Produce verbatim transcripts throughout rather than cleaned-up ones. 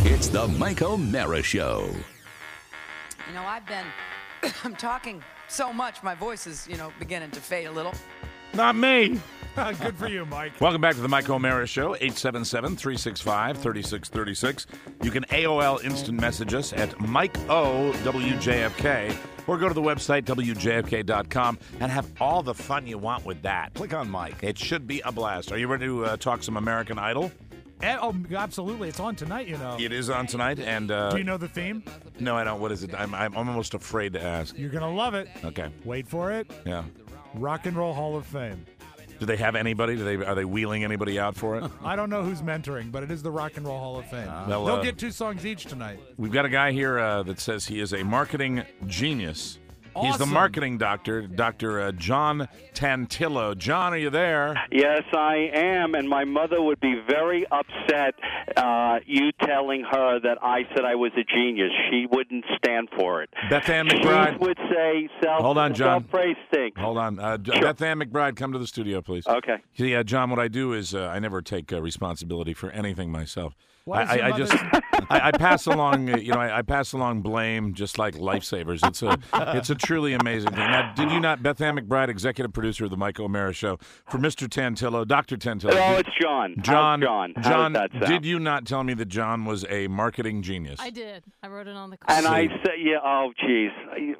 It's the Mike O'Mara Show. You know, I've been, I'm talking so much, my voice is, you know, beginning to fade a little. Not me. Good for you, Mike. Welcome back to the Mike O'Mara Show, eight seven seven, three six five, three six three six. You can A O L instant message us at Mike O W J F K or go to the website W J F K dot com and have all the fun you want with that. Click on Mike. It should be a blast. Are you ready to uh, talk some American Idol? And, oh, absolutely. It's on tonight, you know. It is on tonight. and uh, Do you know the theme? No, I don't. What is it? I'm, I'm almost afraid to ask. You're going to love it. Okay. Wait for it. Yeah. Rock and Roll Hall of Fame. Do they have anybody? Do they Are they wheeling anybody out for it? I don't know who's mentoring, but it is the Rock and Roll Hall of Fame. Well, They'll uh, get two songs each tonight. We've got a guy here uh, that says he is a marketing genius. He's the Awesome. marketing doctor, Doctor Uh, John Tantillo. John, are you there? Yes, I am, and my mother would be very upset uh, you telling her that I said I was a genius. She wouldn't stand for it. Beth Ann She McBride. would say self, Hold on, John. self-praise stinks. Hold on. Uh, Sure. Beth Ann McBride, come to the studio, please. Okay. See, uh, John, what I do is uh, I never take uh, responsibility for anything myself. Why is I, your I, I mother- just I, I pass along, uh, you know, I, I pass along blame just like lifesavers. It's a it's a truly amazing thing. Now, did you not, Beth Ann McBride, executive producer of the Mike O'Mara Show, for Mister Tantillo, Doctor Tantillo? Oh, did- it's John. How's John, John. How John, does that sound? did you not tell me that John was a marketing genius? I did. I wrote it on the card. And I said, yeah, oh, geez.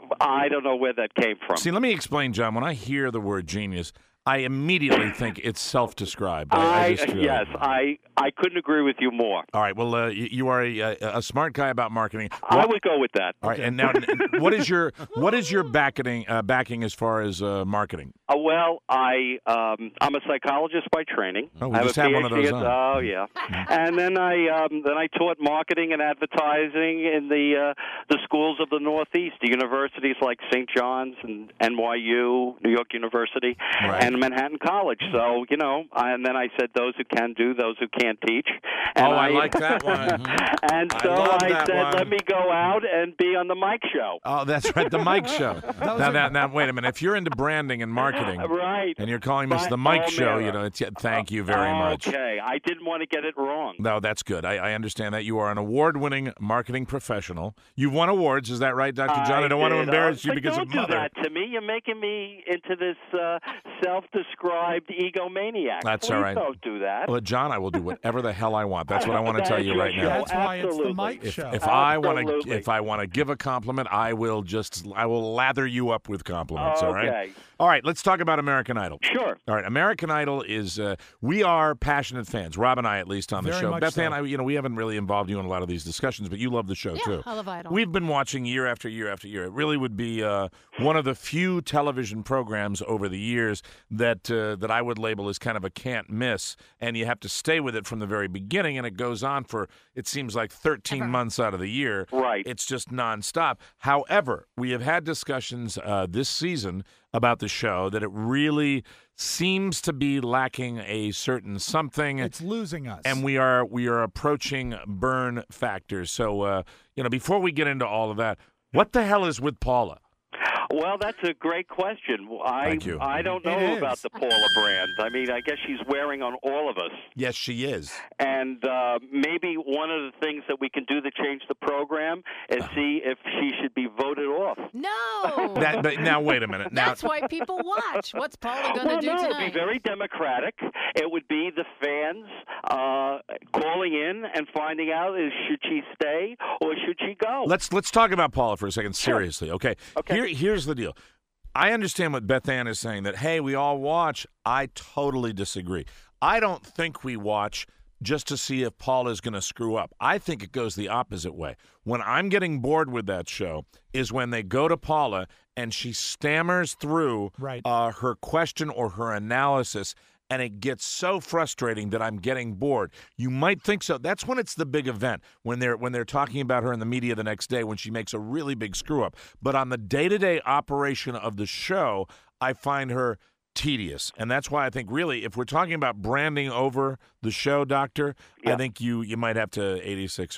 I don't know where that came from. See, let me explain, John. When I hear the word genius, I immediately think it's self-described. I, I I, just, uh, yes, I, I couldn't agree with you more. All right. Well, uh, you, you are a, a, a smart guy about marketing. I What- would go with that. All right. And now, what is your what is your backing uh, backing as far as uh, marketing? Uh, well, I um, I'm a psychologist by training. Oh, we I have just a had one of PhD those at- on. Oh yeah, and then I um, then I taught marketing and advertising in the uh, the schools of the Northeast, the universities like Saint John's and N Y U, New York University, Right. and Manhattan College. So you know, and then I said those who can do, those who can't teach. And Oh, I like that one. And I so love I, that said, one. let me go out and be on the Mike Show. Oh, that's right, the Mike Show. now, now, now, wait a minute. If you're into branding and marketing, Right. and you're calling this Mike the Mike Show, O'Mara. you know, it's, thank you very much. Okay, I didn't want to get it wrong. No, that's good. I, I understand that. You are an award-winning marketing professional. You've won awards. Is that right, Doctor John? I, don't want to did. embarrass Uh, you but because don't of mother. do that to me. You're making me into this uh, self-described egomaniac. That's Please all right. don't do that. Well, John, I will do whatever the hell I want. That's what I want to That tell is you your right show. now. That's why it's the Absolutely. Mike If, Show. if I want to, Absolutely. if I want to give a compliment, I will just, I will lather you up with compliments. All right. Okay. All right. Let's talk about American Idol. Sure. All right. American Idol is. Uh, we are passionate fans. Rob and I, at least, on the Very show. much Beth so. Ann, I, you know, we haven't really involved you in a lot of these discussions, but you love the show Yeah, too. I love Idol. We've been watching year after year after year. It really would be uh, one of the few television programs over the years that uh, that I would label as kind of a can't miss, and you have to stay with it from the very beginning, and it goes on for, it seems like thirteen Ever. months out of the year. Right. It's just nonstop. However, we have had discussions uh, this season about the show that it really seems to be lacking a certain something. It's losing us. And we are we are approaching burn factors. So, uh, you know, before we get into all of that, what the hell is with Paula? Well, that's a great question. I Thank you. I don't It know is. about the Paula brand. I mean, I guess she's wearing on all of us. Yes, she is. And uh, maybe one of the things that we can do to change the program is see if she should be voted off. No. That, but now, wait a minute. Now, That's why people watch. What's Paula going to Well, do no, it would tonight? be very democratic. It would be the fans uh, calling in and finding out is should she stay or should she go? let's let's talk about Paula for a second. Seriously, okay? Okay. Here, here's the deal. I understand what Beth Ann is saying, that, hey, we all watch. I totally disagree. I don't think we watch just to see if Paula is going to screw up. I think it goes the opposite way. When I'm getting bored with that show is when they go to Paula and she stammers through Right. uh, her question or her analysis, and it gets so frustrating that I'm getting bored. You might think so. That's when it's the big event, when they're when they're talking about her in the media the next day, when she makes a really big screw up. But on the day-to-day operation of the show, I find her tedious. And that's why I think, really, if we're talking about branding over the show, Doctor, I Yeah. think you you might have to eighty-six her. Uh,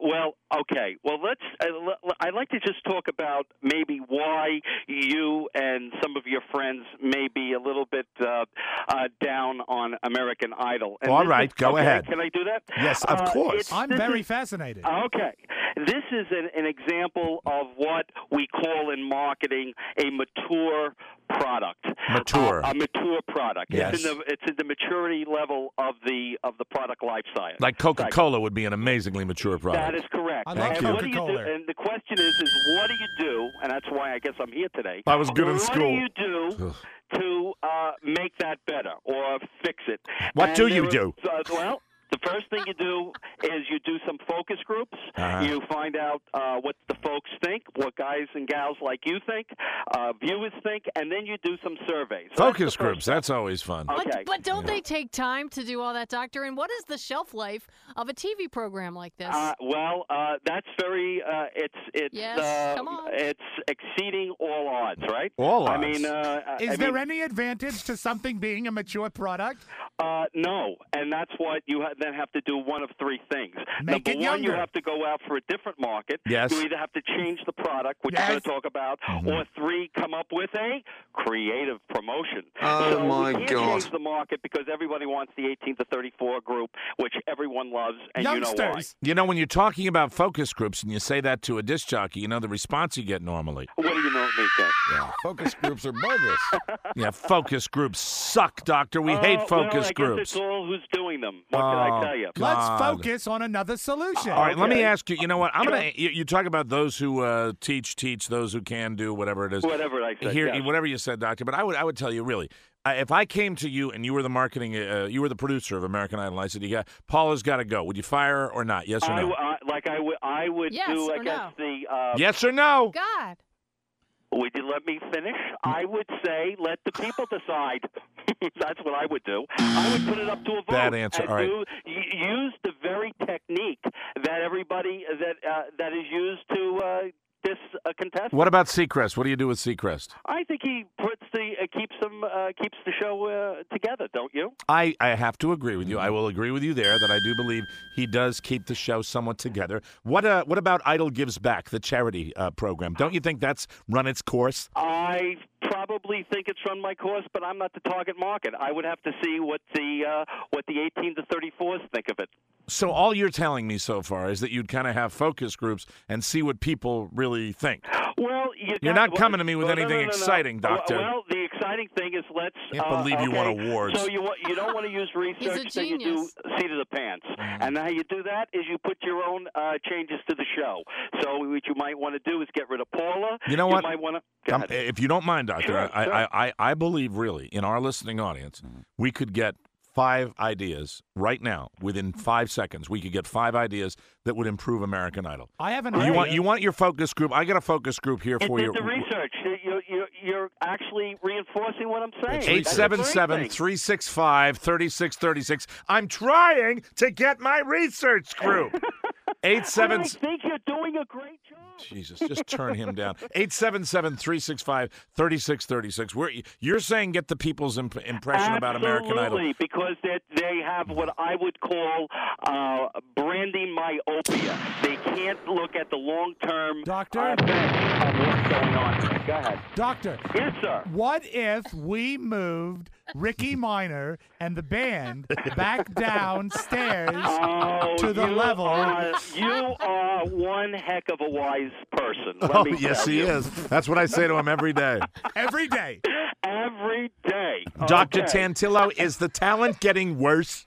well, okay. Well, let's. Uh, l- I'd like to just talk about maybe why you and some of your friends may be a little bit uh, uh, down on American Idol. And All this right, is- go okay, ahead. Can I do that? Yes, of Uh, course. it's- I'm this very is- fascinated. Okay. This is an, an example of what we call in marketing a mature product. Mature. Uh, a mature product. Yes. It's in the it's in the maturity level of the of the product life cycle. Like Coca-Cola would be an amazingly mature product. That is correct. I like and what do you do? Coca-Cola. And the question is, is what do you do? And that's why I guess I'm here today. I was good in what school. What do you do to uh, make that better or fix it? What And do there you are- do? Uh, well. The first thing you do is you do some focus groups. Uh-huh. You find out uh, what the folks think, what guys and gals like you think, uh, viewers think, and then you do some surveys. So that's Focus the first groups, step. that's always fun. Okay. But, but don't they take time to do all that, Doctor? And what is the shelf life of a T V program like this? Uh, well, uh, that's very. Uh, it's it's Yes, uh, come on. it's exceeding all odds, right? All I odds. mean, uh, Is I there mean, any advantage to something being a mature product? Uh, no, and that's what you ha- then have to do. One of three things. Make Number it one, you younger. have to go out for a different market. Yes. You either have to change the product, which Yes. we're going to talk about, Mm-hmm. or three, come up with a creative promotion. Oh, so my we can't God. change the market because everybody wants the eighteen to thirty-four group, which everyone loves, and you know why. Youngsters. You know, when you're talking about focus groups and you say that to a disc jockey, you know the response you get normally. What do you know me say? Yeah, focus groups are bogus. Yeah, focus groups suck, Doctor. We Uh, hate well, focus I groups. guess it's all who's doing them. What can Oh, I tell you? God. Let's focus on another solution. All right, let me Okay. ask you. You know what? I'm Sure. gonna. You, you talk about those who uh, teach, teach. Those who can do whatever it is. Whatever I said. Here, yes. whatever you said, Doctor. But I would, I would tell you, really, I, if I came to you and you were the marketing, uh, you were the producer of American Idol, I said, "You got Paula's got to go." Would you fire her or not? Yes or I, no? I, like I would, I would Yes do or against the. Uh, Yes or no? God. Would you let me finish? I would say let the people decide. That's what I would do. I would put it up to a vote. Bad answer. And All right. do, y- use the very technique that everybody that uh, that is used to uh, this uh, contestant. What about Seacrest? What do you do with Seacrest? I think he puts the uh, keeps them uh, keeps the show uh, together. Don't you? I, I have to agree with you. I will agree with you there that I do believe he does keep the show somewhat together. What uh, what about Idol Gives Back, the charity uh, program? Don't you think that's run its course? I probably think it's run my course, but I'm not the target market. I would have to see what the uh, what the eighteen to thirty-fours think of it. So all you're telling me so far is that you'd kind of have focus groups and see what people really think. Well, you You're got- not coming to me with well, no, anything no, no, no. exciting, Doctor. Well, the exciting thing is let's. Can't uh, believe you okay, won awards. So you want you don't want to use research. He's a then you do genius. seat of the pants, Mm-hmm. and how you do that is you put your own uh, changes to the show. So what you might want to do is get rid of Paula. You know what? You might want to. Um, if you don't mind, Doctor, Sure, I, sure. I, I, I believe really in our listening audience, we could get five ideas right now within five seconds. We could get five ideas that would improve American Idol. I have an You idea. want you want your focus group? I got a focus group here It for did you. the research. You're, you're, you're actually reinforcing what I'm saying. eight seven seven, three six five, three six three six. I'm trying to get my research group. eight seven. I think you're doing a great job. Jesus, just turn him down. eight seven seven, three six five, three six three six. Where you're saying get the people's imp- impression about American Idol. Absolutely, because they they have what I would call uh, branding myopia. They can't look at the long term Doctor? uh, effect of what's going on. Go ahead. Doctor, Yes, sir. what if we moved Ricky Minor and the band back downstairs Oh, to the you level? Are, you are one heck of a wise person. Let Oh, me yes, tell he you. is. That's what I say to him every day. every day? Every day. Doctor Okay. Tantillo, is the talent getting worse?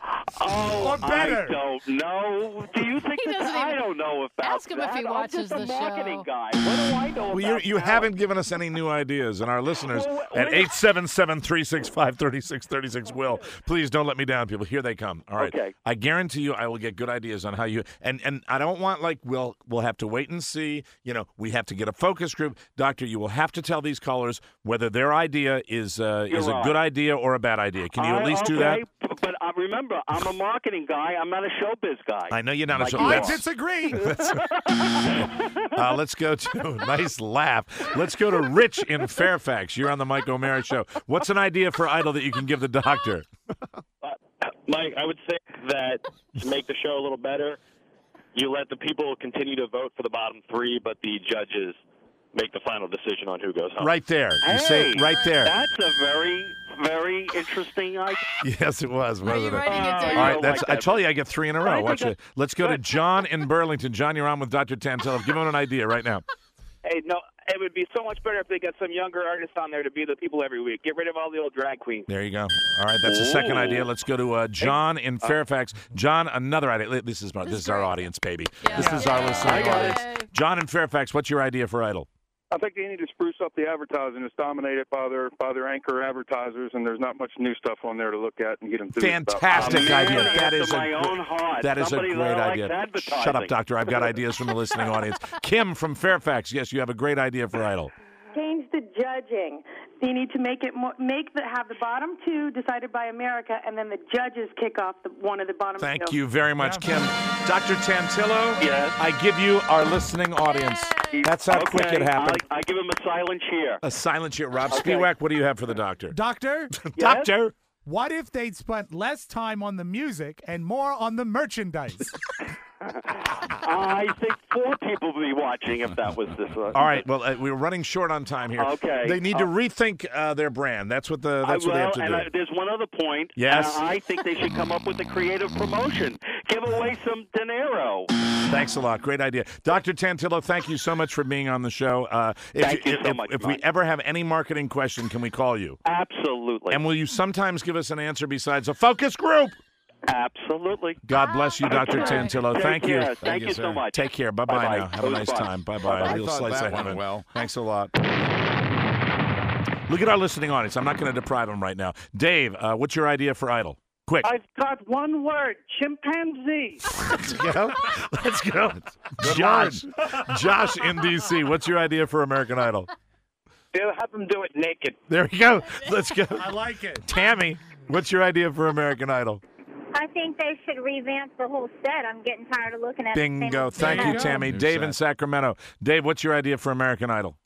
Oh, Or better. I don't know. Do you think He that doesn't I even- don't know about Ask him if that? he I'm watches just a the marketing show. guy. What do I know Well, about you you talent? haven't given us any new ideas, and our listeners Well, at wait- eight seven seven, three six five, three six three six will. Please don't let me down, people. Here they come. All right. Okay. I guarantee you I will get good ideas on how you and and I don't want like we'll we'll have to wait and see. You know, we have to get a focus group. Doctor, you will have to tell these callers whether their idea is uh, You're is a right. good idea or a bad idea. Can you at I- least do okay, that? p- But uh, remember, I'm a marketing guy. I'm not a showbiz guy. I know you're not a Like show. you I are. Let's, disagree. uh, let's go to nice laugh. Let's go to Rich in Fairfax. You're on the Mike O'Mara Show. What's an idea for Idol that you can give the doctor? Mike, I would say that to make the show a little better, you let the people continue to vote for the bottom three, but the judges make the final decision on who goes home. Right there. You Hey, say it right there. That's a very, very interesting idea. Yes, it was, Are you wasn't it? writing it Uh, down? All right, don't that's. like I that. told you I get three in a row. I Watch think it. Let's go to John in Burlington. John, you're on with Doctor Tantillo. Give him an idea right now. Hey, no, it would be so much better if they got some younger artists on there to be the people every week. Get rid of all the old drag queens. There you go. All right, that's the second Ooh. idea. Let's go to uh, John in Fairfax. John, another idea. This is this, This is is our great. audience, baby. Yeah. This is our Yeah. listening I got audience. it. John in Fairfax, what's your idea for Idol? I think they need to spruce up the advertising. It's dominated by their by their anchor advertisers, and there's not much new stuff on there to look at and get them through. Fantastic A man idea. That after is a my gr- own heart. that is a Somebody great that likes idea. advertising. Shut up, doctor. I've got ideas from the listening audience. Kim from Fairfax. Yes, you have a great idea for Idol. Change the judging. You need to make it more, make the have the bottom two decided by America, and then the judges kick off the one of the bottom two. Thank you very much, Kim. Doctor Tantillo, Yes. I give you our listening audience. That's how okay. quick it happened. I, I give him a silent cheer. A silent cheer. Rob Okay. Spiewak, what do you have for the doctor? Doctor, Doctor. what if they'd spent less time on the music and more on the merchandise? I think four people would be watching if that was this. Uh, All right. Well, uh, we're running short on time here. Okay. They need to Uh, rethink uh, their brand. That's what the that's I, what they well, have to and do. I, there's one other point. Yes. Uh, I think they should come up with a creative promotion. Give away some dinero. Thanks a lot. Great idea. Doctor Tantillo, thank you so much for being on the show. Uh, if Thank you if, so if, much, if we Mike. ever have any marketing question, can we call you? Absolutely. And will you sometimes give us an answer besides a focus group? Absolutely. God bless you, Doctor Okay. Tantillo. Take Thank you. care. Thank, you so much. Take care. Bye-bye, Bye-bye. now. Have a It was nice fun. time. Bye-bye. Bye-bye. A real I thought slice that of went heaven. well. Thanks a lot. Look at our listening audience. I'm not going to deprive them right now. Dave, uh, what's your idea for Idol? Quick. I've got one word: chimpanzee. Let's go. Let's go. Josh. Josh in D C, what's your idea for American Idol? They'll have them do it naked. There we go. Let's go. I like it. Tammy, what's your idea for American Idol? I think they should revamp the whole set. I'm getting tired of looking at the same Bingo. old Thank set. you, Tammy. New Dave in set. Sacramento. Dave, what's your idea for American Idol?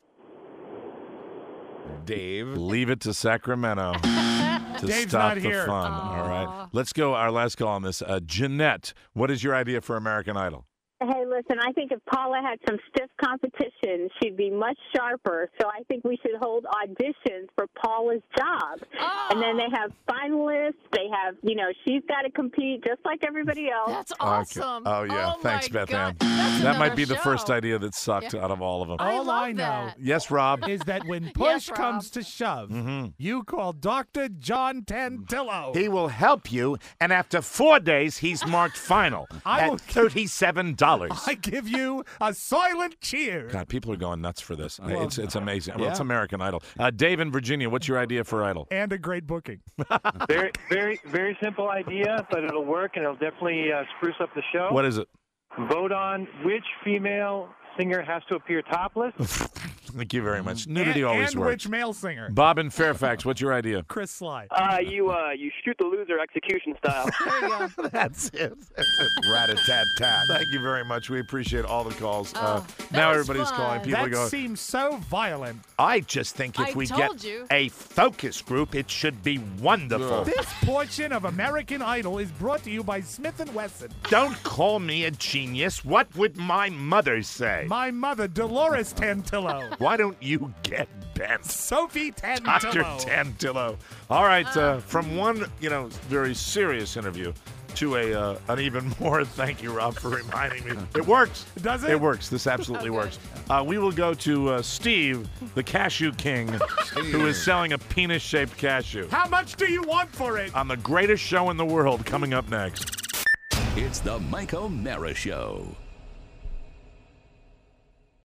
Dave. Leave it to Sacramento to Dave's stop not the here. fun. All right. Let's go. Our last call on this. Uh, Jeanette, what is your idea for American Idol? Hey, listen, I think if Paula had some stiff competition, she'd be much sharper. So I think we should hold auditions for Paula's job. Oh. And then they have finalists. They have, you know, she's got to compete just like everybody else. That's Okay. awesome. Oh, yeah. Oh, Thanks, my Beth God. Ann. That's That might another be the show. first idea that sucked out of all of them. I All love I know that. Yes, Rob. is that when Yes, push Rob. comes to shove, Mhm. you call Doctor John Tantillo. He will help you, and after four days, he's marked final I at will- thirty-seven dollars. I give you a silent cheer. God, people are going nuts for this. Well, it's it's amazing. Well, it's yeah. American Idol. Uh, Dave in Virginia, what's your idea for Idol? And a great booking. Very, very, very simple idea, but it'll work and it'll definitely uh, spruce up the show. What is it? Vote on which female singer has to appear topless. Thank you very much. Nudity and, always and works. which male singer? Bob in Fairfax, what's your idea? Chris Sly. Uh, you, uh, you shoot the loser execution style. There you go. That's it. That's it. Rat-a-tat-tat. Thank you very much. We appreciate all the calls. Oh, uh, that now was everybody's fun. calling. People That are going, seems so violent. I just think if I we told get you. a focus group, it should be wonderful. This portion of American Idol is brought to you by Smith and Wesson. Don't call me a genius. What would my mother say? My mother, Dolores Tantillo. Why don't you get bent? Sophie Tantillo. Doctor Tantillo. All right, uh, from one, you know, very serious interview to a uh, an even more. Thank you, Rob, for reminding me. It works. Does it? It works. This absolutely Okay. works. Uh, we will go to uh, Steve, the cashew king, who is selling a penis-shaped cashew. How much do you want for it? On the greatest show in the world, coming up next. It's the Mike O'Mara Show.